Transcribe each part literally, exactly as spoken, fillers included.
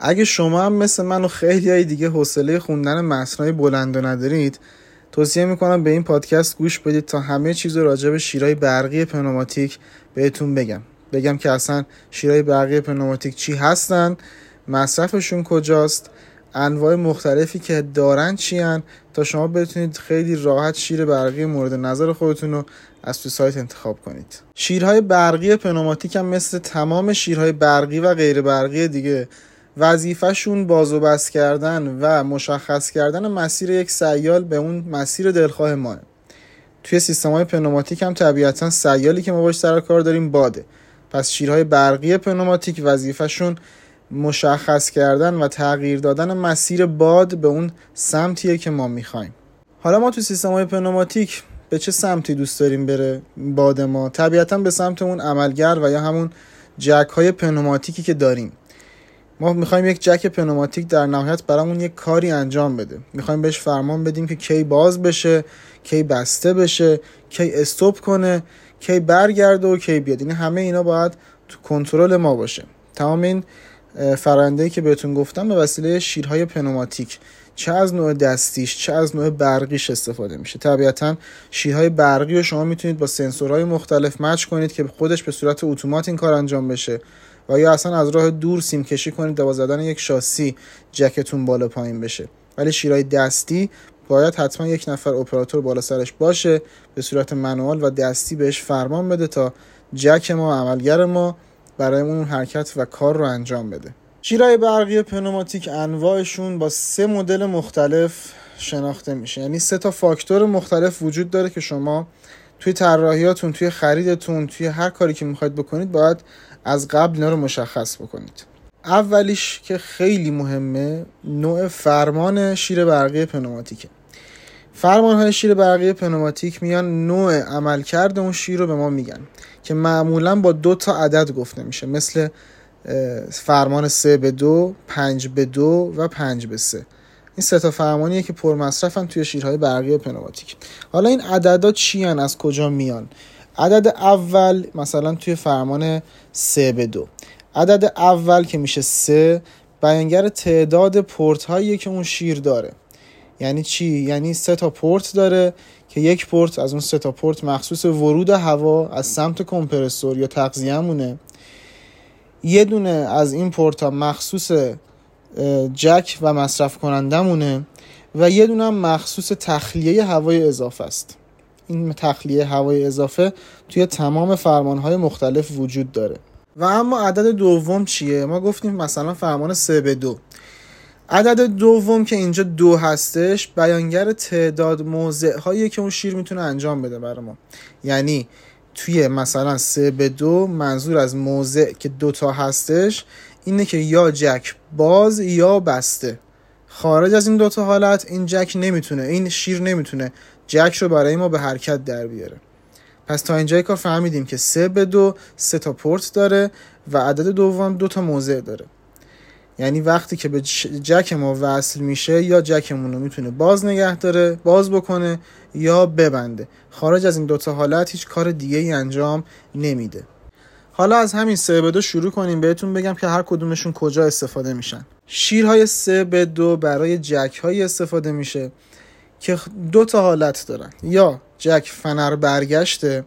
اگه شما هم مثل من و خیلی های دیگه حوصله خوندن متنای بلند رو ندارید، توصیه میکنم به این پادکست گوش بدید تا همه چیز راجع به شیرهای برقی پنوماتیک بهتون بگم. بگم که اصلا شیرهای برقی پنوماتیک چی هستن، مصرفشون کجاست، انواع مختلفی که دارن چی هن، تا شما بتونید خیلی راحت شیر برقی مورد نظر خودتون رو از تو سایت انتخاب کنید. شیرهای برقی پنوماتیک هم مثل تمام شیرهای برقی و غیر برقی دیگه وظیفه‌شون باز و بست کردن و مشخص کردن مسیر یک سیال به اون مسیر دلخواه ماه. توی سیستم‌های پنوماتیک هم طبیعتاً سیالی که ما باش سر کار داریم باده. پس شیرهای برقی پنوماتیک وظیفه‌شون مشخص کردن و تغییر دادن مسیر باد به اون سمتیه که ما می‌خوایم. حالا ما تو سیستم‌های پنوماتیک به چه سمتی دوست داریم بره باد ما؟ طبیعتاً به سمت اون عملگر و یا همون جک‌های پنوماتیکی که داریم. ما میخوایم یک جک پنوماتیک در نهایت برامون یک کاری انجام بده. میخوایم بهش فرمان بدیم که کی باز بشه، کی بسته بشه، کی استوب کنه، کی برگرده و کی بیاد. این همه اینا باید تو کنترل ما باشه. تمام این فرآیندهایی که بهتون گفتم به وسیله شیرهای پنوماتیک، چه از نوع دستیش چه از نوع برقیش استفاده میشه. طبیعتاً شیرهای برقی رو شما میتونید با سنسورهای مختلف مچ کنید که خودش به صورت اتومات این کار انجام بشه، و یا اصلا از راه دور سیم کشی کنید با زدن یک شاسی جکتون بالا پایین بشه. ولی شیرهای دستی باید حتما یک نفر اپراتور بالا سرش باشه، به صورت منوال و دستی بهش فرمان بده تا جک ما، عملگر ما، برای اون حرکت و کار رو انجام بده. شیرهای برقی پنوماتیک انواعشون با سه مدل مختلف شناخته میشه. یعنی سه تا فاکتور مختلف وجود داره که شما توی طراحیاتون، توی خریدتون، توی هر کاری که میخواید بکنید باید از قبل اینا رو مشخص بکنید. اولیش که خیلی مهمه، نوع فرمان شیر برقی پنوماتیکه. فرمان‌های شیر برقی پنوماتیک میان نوع عملکرد اون شیر رو به ما میگن که معمولاً با دو تا عدد گفته میشه، مثل فرمان سه به دو، پنج به دو و پنج به سه. این سه تا فرمانیه که پرمصرفن توی شیرهای برقی پنوماتیک. حالا این عددا چی ان، از کجا میان؟ عدد اول مثلا توی فرمان سه به دو، عدد اول که میشه سه بیانگر تعداد پورت هایی که اون شیر داره. یعنی چی؟ یعنی سه تا پورت داره که یک پورت از اون سه تا پورت مخصوص ورود هوا از سمت کمپرسور یا تغذیه‌مونه، یه دونه از این پورت ها مخصوص جک و مصرف کننده مونه و یه دونه هم مخصوص تخلیه هوای اضافه است. این تخلیه هوای اضافه توی تمام فرمانهای مختلف وجود داره. و اما عدد دوم چیه؟ ما گفتیم مثلا فرمان سه به دو. عدد دوم که اینجا دو هستش بیانگر تعداد موضع هایی که اون شیر میتونه انجام بده برای ما. یعنی توی مثلا سه به دو منظور از موضع که دوتا هستش اینه که یا جک باز یا بسته. خارج از این دوتا حالت این جک نمیتونه، این شیر نمیتونه جک رو برای ما به حرکت در بیاره. پس تا اینجای کار فهمیدیم که سه به دو سه تا پورت داره و عدد دوم دو تا موضع داره. یعنی وقتی که به جک ما وصل میشه یا جکمون رو میتونه باز نگه داره، باز بکنه یا ببنده. خارج از این دوتا حالت هیچ کار دیگه ای انجام نمیده. حالا از همین سه به دو شروع کنیم بهتون بگم که هر کدومشون کجا استفاده میشن. شیرهای سه به دو برای جک های استفاده میشه که دو تا حالت دارن، یا جک فنر برگشته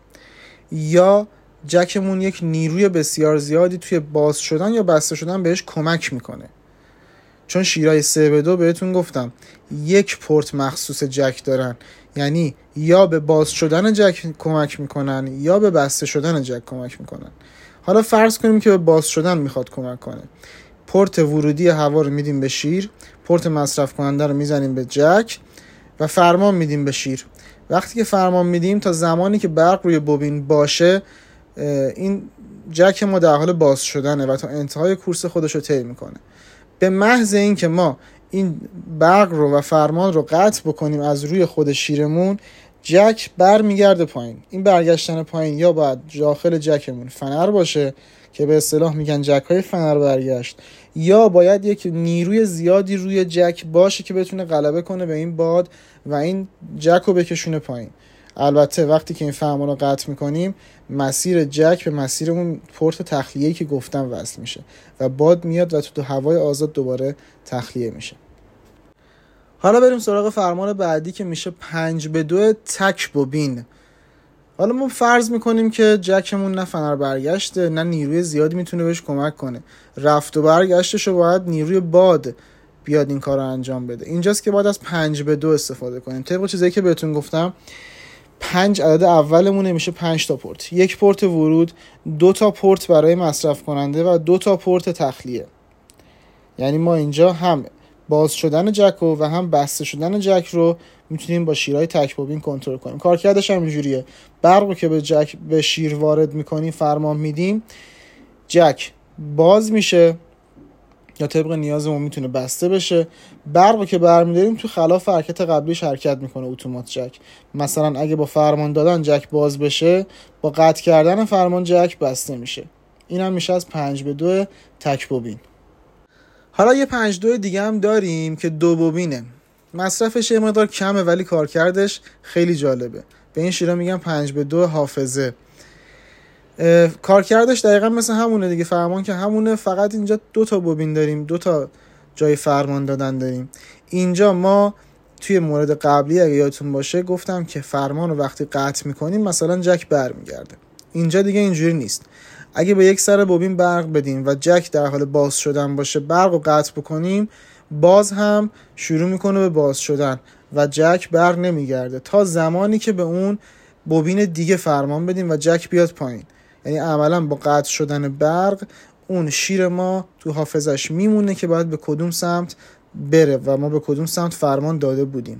یا جکمون یک نیروی بسیار زیادی توی باز شدن یا بسته شدن بهش کمک میکنه. چون شیرهای سه به دو بهتون گفتم یک پورت مخصوص جک دارن، یعنی یا به باز شدن جک کمک میکنن یا به بسته شدن جک کمک میکنن. حالا فرض کنیم که به باز شدن میخواد کمک کنه. پورت ورودی هوا رو میدیم به شیر، پورت مصرف کننده رو میزنیم به جک و فرمان میدیم به شیر. وقتی که فرمان میدیم تا زمانی که برق روی بوبین باشه این جک ما در حال باز شدنه و تا انتهای کورس خودش رو طی میکنه. به محض این که ما این برق رو و فرمان رو قطع بکنیم از روی خود شیرمون، جک بر میگرده پایین. این برگشتن پایین یا باید داخل جکمون فنر باشه که به اصطلاح میگن جک های فنر برگشت، یا باید یک نیروی زیادی روی جک باشه که بتونه غلبه کنه به این باد و این جک رو بکشونه پایین. البته وقتی که این فرمان رو قطع میکنیم مسیر جک به مسیر اون پورت تخلیه‌ای که گفتم وصل میشه و باد میاد و تو هوای آزاد دوباره تخلیه میشه. حالا بریم سراغ فرمان بعدی که میشه پنج به دو تک بوبین. حالا ما فرض میکنیم که جکمون نه فنر برگشته نه نیروی زیادی میتونه بهش کمک کنه، رفت و برگشتشو باید نیروی باد بیاد این کار رو انجام بده. اینجاست که باید از پنج به دو استفاده کنیم. طبق چیزایی که بهتون گفتم پنج عدد اولمونه میشه پنج تا پورت، یک پورت ورود، دو تا پورت برای مصرف کننده و دو تا پورت تخلیه. یعنی ما اینجا هم باز شدن جک رو و هم بسته شدن جک رو میتونیم با شیرهای تک بوبین کنترل کنیم. کارکردش هم اینجوریه، برق رو که به جک به شیر وارد میکنیم فرمان میدیم، جک باز میشه یا طبق نیازمون میتونه بسته بشه. برق رو که برمی‌داریم تو خلاف حرکت قبلیش حرکت میکنه اتومات جک. مثلا اگه با فرمان دادن جک باز بشه، با قطع کردن فرمان جک بسته میشه. این هم میشه از پنج به دو تک بوبین. حالا یه پنج دو دیگه هم داریم که دو بوبینه. مصرفش یه مقدار کمه ولی کارکردش خیلی جالبه. به این شیرها میگن پنج به دو حافظه. کارکردش دقیقا مثل همونه دیگه، فرمان که همونه، فقط اینجا دو تا بوبین داریم، دو تا جای فرمان دادن داریم. اینجا ما توی مورد قبلی اگه یادتون باشه گفتم که فرمان رو وقتی قطع میکنیم مثلا جک برمیگرده. اینجا دیگه اینجوری نیست. اگه به یک سر بوبین برق بدیم و جک در حال باز شدن باشه، برق رو قطع بکنیم، باز هم شروع میکنه به باز شدن و جک برق نمیگرده تا زمانی که به اون بوبین دیگه فرمان بدیم و جک بیاد پایین. یعنی عملا با قطع شدن برق اون شیر ما تو حافظش میمونه که باید به کدوم سمت بره و ما به کدوم سمت فرمان داده بودیم.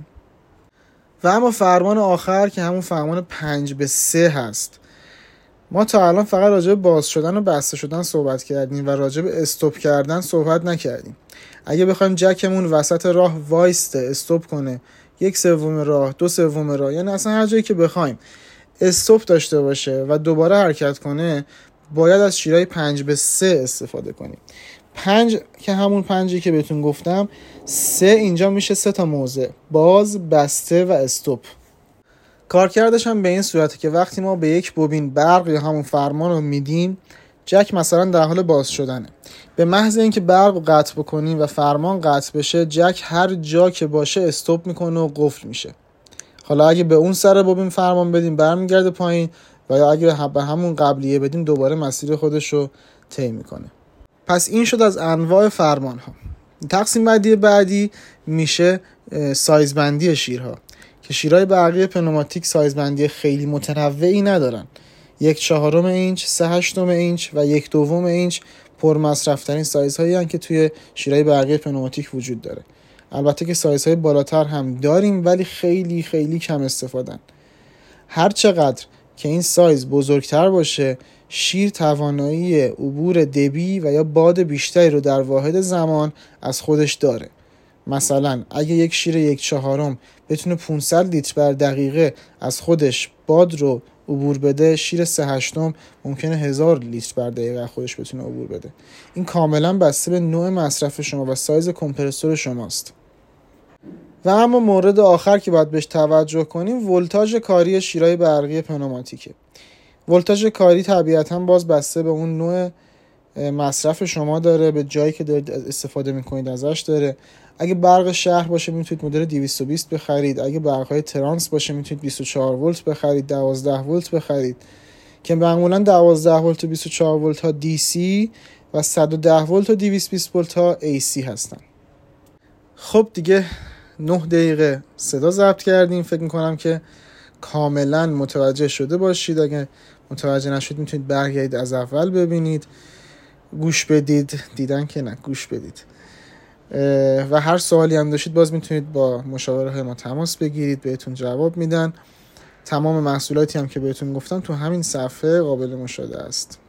و اما فرمان آخر که همون فرمان پنج به سه هست. ما تا الان فقط راجع به باز شدن و بسته شدن صحبت کردیم و راجع به استوب کردن صحبت نکردیم. اگه بخوایم جکمون وسط راه وایسته استوب کنه، یک سوم راه، دو سوم راه، یعنی اصلا هر جایی که بخوایم استوب داشته باشه و دوباره حرکت کنه، باید از شیرهای پنج به سه استفاده کنیم. پنج که همون پنجی که بهتون گفتم، سه اینجا میشه سه تا موضع: باز، بسته و استوب. کارکردش هم به این صورته که وقتی ما به یک بوبین برق یا همون فرمان رو میدیم، جک مثلا در حال باز شدنه، به محض اینکه برق رو قطع بکنیم و فرمان قطع بشه، جک هر جا که باشه استوب میکنه و قفل میشه. حالا اگه به اون سر بوبین فرمان بدیم برمیگرده پایین و یا اگه به همون قبلیه بدیم دوباره مسیر خودش رو طی میکنه. پس این شد از انواع فرمان ها. تقسیم بندی بعدی میشه سایز بندی شیرها که شیرهای برقی پنوماتیک سایز بندی خیلی متنوعی ندارن. یک چهارم اینچ، سه هشتم اینچ و یک دوم اینچ پر مصرف ترین سایزهایی هستند که توی شیرهای برقی پنوماتیک وجود داره. البته که سایزهای بالاتر هم داریم ولی خیلی خیلی کم استفادن. هر چقدر که این سایز بزرگتر باشه، شیر توانایی عبور دبی و یا باد بیشتری رو در واحد زمان از خودش داره. مثلا اگه یک شیر یک چهارم بتونه پانصد لیتر بر دقیقه از خودش باد رو عبور بده، شیر سه هشتم ممکنه هزار لیتر بر دقیقه از خودش بتونه عبور بده. این کاملا بسته به نوع مصرف شما و سایز کمپرسور شماست. و اما مورد آخر که باید بهش توجه کنیم ولتاژ کاری شیرهای برقی پنوماتیکه. ولتاژ کاری طبیعتاً باز بسته به اون نوع مصرف شما داره، به جایی که دارید استفاده میکنید ازش داره. اگه برق شهر باشه میتونید مدل دویست و بیست بخرید، اگه برق‌های ترانس باشه میتونید بیست و چهار ولت بخرید، دوازده ولت بخرید که معمولاً دوازده ولت و بیست و چهار ولت ها دی سی و صد و ده ولت و دویست و بیست ولت ها ای سی هستن. خب دیگه نه دقیقه صدا ضبط کردیم، فکر میکنم که کاملا متوجه شده باشید. اگه متوجه نشید میتونید برگردید از اول ببینید، گوش بدید، دیدن که نه گوش بدید. و هر سوالی هم داشتید باز میتونید با مشاوره ما تماس بگیرید، بهتون جواب میدن. تمام محصولاتی هم که بهتون گفتم تو همین صفحه قابل مشاهده است.